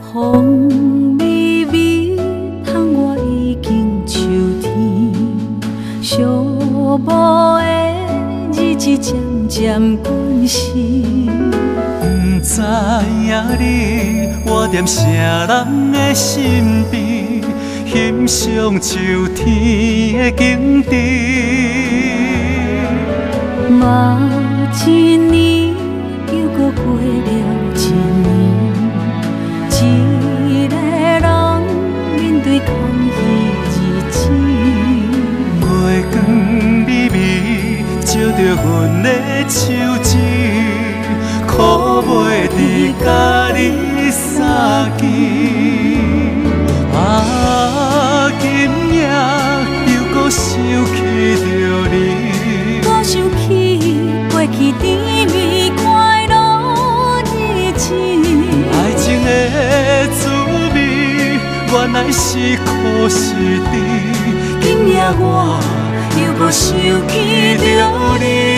风微微，窗外已经秋天，寂寞的日子渐渐关心。 不知影你活踮啥人的身边，欣赏秋天的景致。 嘛一年又搁过了一年，一个人面对同一日子。 月光微微照着阮的手指，苦袂伫甲你相见。啊，今夜又搁想起着你， 我想起过去甜蜜快乐日子。 爱情的滋味，原来是苦是甜。今夜我又搁想起着你。